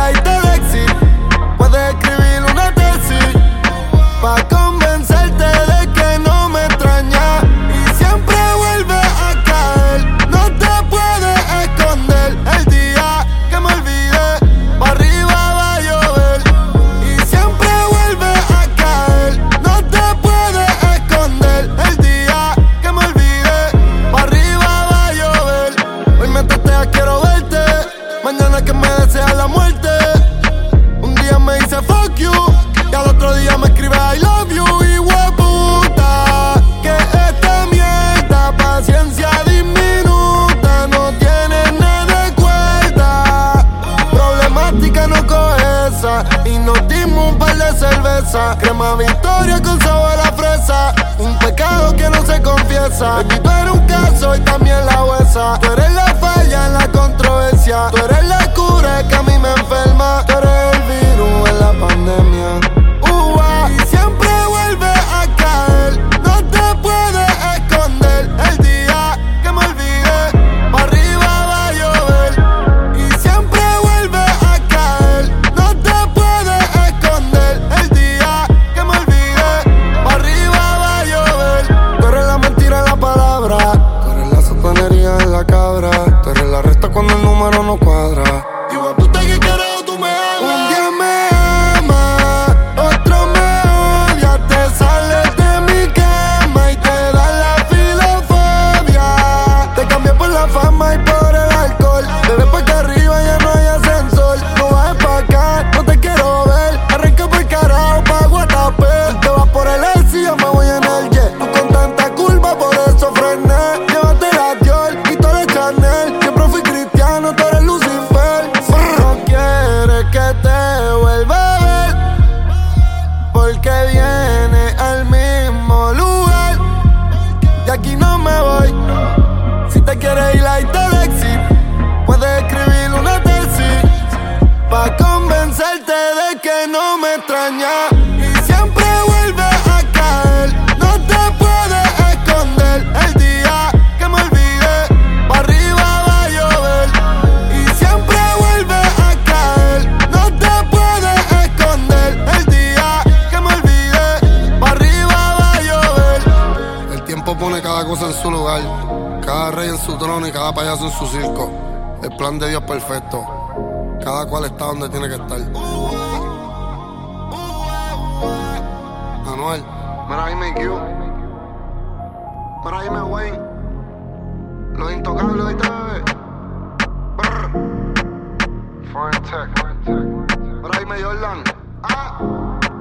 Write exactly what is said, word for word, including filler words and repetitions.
highlight del éxito. Puedes escribir una tesis pa' convencerte de que no me extrañas y siempre vuelve a caer. No te puedes esconder el día que me olvide, pa' arriba va a llover y siempre vuelve a caer. No te puedes esconder el día que me olvide, pa' arriba va a llover. Hoy me testea, quiero verte, mañana que me desea la muerte. Un día me dice fuck you y al otro día me escribe I love you. Y hueputa, que esta mierda, paciencia diminuta, no tiene nada de cuenta. Problemática no coge esa y nos dimos un par de cerveza. Crema Victoria con sabor a fresa, un pecado que no se confiesa. Baby, tú eres un caso y también la huesa. Tú eres la falla en la controversia, tú eres la cura que a mí me enferma. Tú eres el virus en la pandemia. Uva, y siempre vuelve a caer. No te puedes esconder el día que me olvide, pa' arriba va a llover y siempre vuelve a caer. No te puedes esconder el día que me olvide, pa' arriba va a llover. Tú eres la mentira en la palabra, tú eres la satanería en la cabra, tú eres la resta cuando el número no cuadra. Y hueputa, que carajo tú me amas. Un día me amas, otro me odia, te sales de mi cama y te da la filofobia. Te cambié por la fama y por el alcohol, bebé, pa' que arriba ya no hay ascensor. No bajes pa' acá, no te quiero ver, arranca por carajo pa' Guatapé. Te vas por el S y yo me voy en el jet. Tú con tanta curva, por eso frené. Llévate la Dior y todo el Chanel. Siempre fui cristiano, tú eres Lucifer. No quieres que te vuelva a ver, porque viene al mismo lugar y aquí no me voy. Si te quieres ir ahí del éxito, puedes escribir una tesis pa' convencerte de que no me extrañas y siempre vuelve a caer. No te puedes esconder el día que me olvide, pa' arriba va a llover y siempre vuelve a caer. No te puedes esconder el día que me olvide, pa' arriba va a llover. El tiempo pone cada cosa en su lugar, cada rey en su trono y cada payaso en su circo. El plan de Dios perfecto, cada cual está donde tiene que estar. Anuel, mira dime Q, mira dime Wayne, los intocables, ¿viste, bebé? Brr. Foreign Tech, mira dime Jordan. Ah.